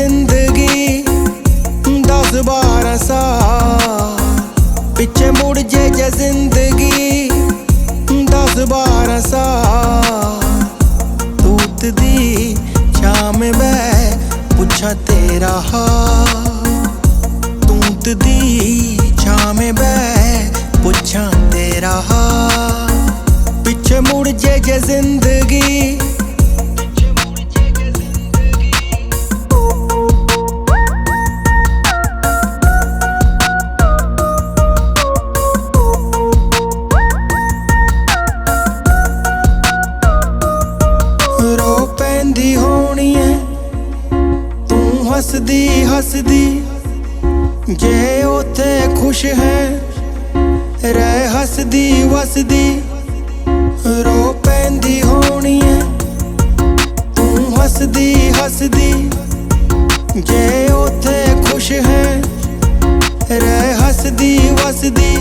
जिंदगी 10-12 साल पिछे मुड़ जे जिंदगी 10-12 साल तूत दी छां में मैं पुछा तेरा हाल तूत दी छां में मैं पुछा तेरा हाल पिछे मुड़ जे जिंदगी रो पैंदी होनी है तू हसदी हसदी जे उथे खुश है रह हसदी वसदी रो पैंदी होनी है तू हसदी हसदी जे उथे खुश है रह हसदी वसदी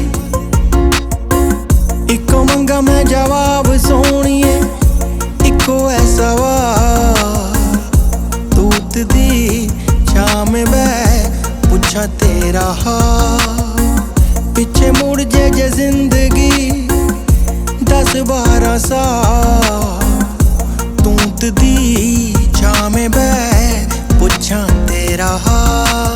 इको मंगा मैं जवाब सोनिए इको है सवाल तूत दी छां में मैं पुछा तेरा हाल पिछे मुड़ जे जिंदगी 10-12 साल तूत दी छां में मैं पुछा तेरा हाल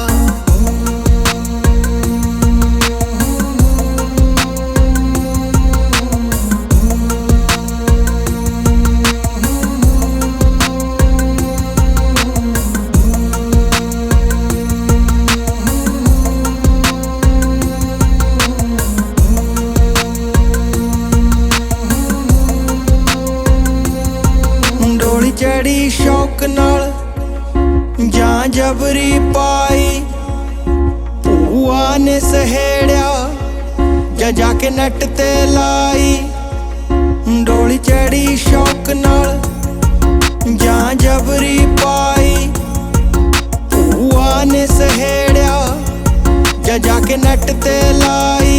चढ़ी शौक नाल जां जबरी पाई भूआ ने सहेड़िया जा जाके नट ते लाई डोली चढ़ी शौक नाल जां जबरी पाई भूआ ने सहेड़िया जा जाके नट ते लाई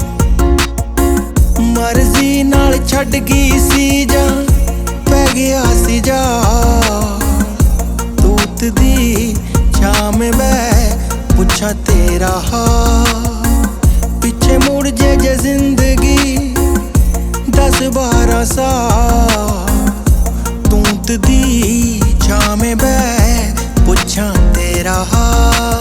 मर्जी नाल छड़ गई सी जा पै गया सी जा तूत दी छां में मैं पुछा तेरा हाल पिछे मुड़ जे जिंदगी 10-12 साल तूत दी छां में मैं पुछा तेरा हाल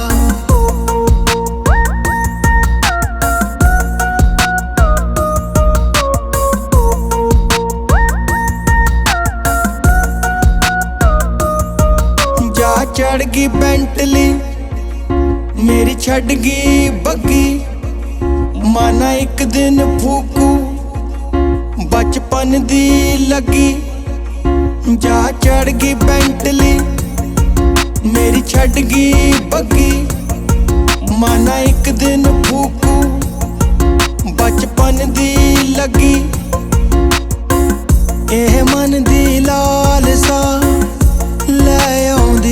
चढ़ गई बेंटली मेरी छड़ गई बग्गी माना एक दिन फूकू बचपन दी लगी जा चढ़ गई बेंटली मेरी छड़ गई बग्गी माना एक दिन फूकू बचपन दी लगी एह मन दी लालसा ले आउंदी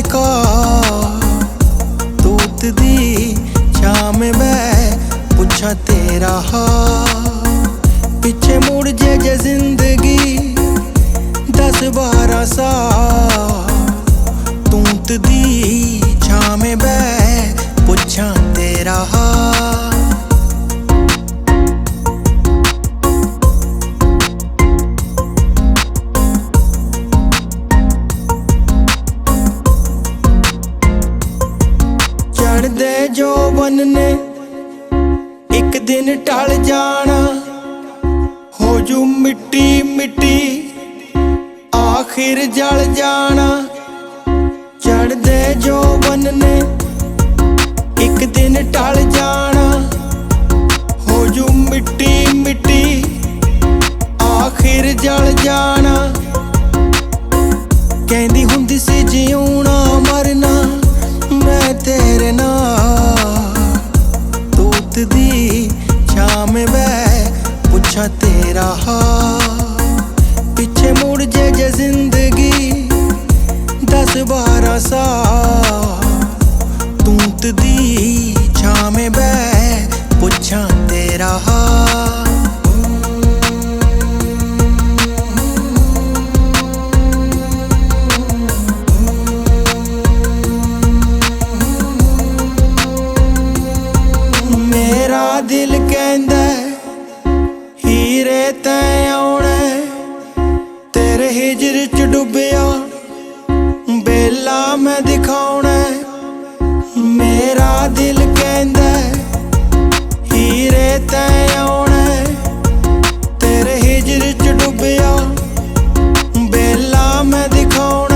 तूत दी छां में मैं पुछा तेरा हाल पिछे मुड़ जे जिंदगी 10-12 साल तूत दी छां में मैं पुछा तेरा हाल दे जो बनने एक दिन टल जाना हो जू मिट्टी मिट्टी आखिर जल जाना चढ़ दे जो बनने एक दिन टल जाना हो जू मिट्टी मिट्टी आखिर जल जाना कहंदी हुंदी सी जीऊना मरना मैं तेरे नाल तूत दी छां में मैं पुछा तेरा हाल पिछे मुड़ जे जिंदगी 10-12 साल दिल कहंदा हीरे तैं आउणा, तेरे हिजर च डुबिया बेला मैं दिखाउणा। मेरा दिल कहंदा हीरे तैं आउणा, तेरे हिजर च डुबिया बेला मैं दिखाउणा।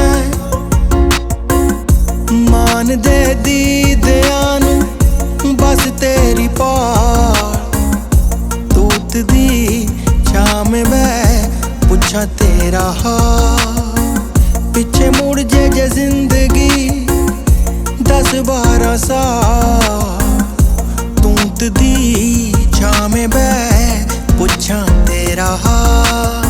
मान दे दीदियां नूं बस तेरी पाल, तूत दी छां में बैठ पुछा तेरा हाल। पिछे मुड़ जे जिंदगी 10-12 साल, तूत दी छां में बैठ पुछा तेरा हाल।